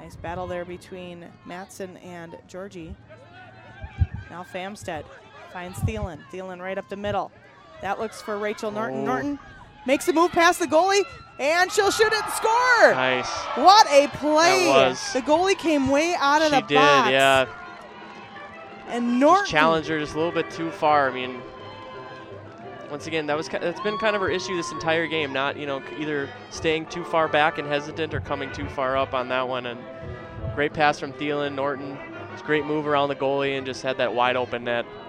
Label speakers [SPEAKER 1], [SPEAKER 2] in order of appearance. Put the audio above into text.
[SPEAKER 1] Nice battle there between Matson and Georgie. Now Famstead finds Thielen. Thielen right up the middle. That looks for Rachel Norton. Norton makes a move past the goalie, and she'll shoot it and score.
[SPEAKER 2] Nice.
[SPEAKER 1] What a play.
[SPEAKER 2] That was.
[SPEAKER 1] The goalie came way out of the box.
[SPEAKER 2] She did, yeah.
[SPEAKER 1] And Norton
[SPEAKER 2] just challenged her just a little bit too far. I mean, once again, that's been kind of her issue this entire game. Not, either staying too far back and hesitant or coming too far up on that one. And great pass from Thielen. Norton, great move around the goalie and just had that wide open net.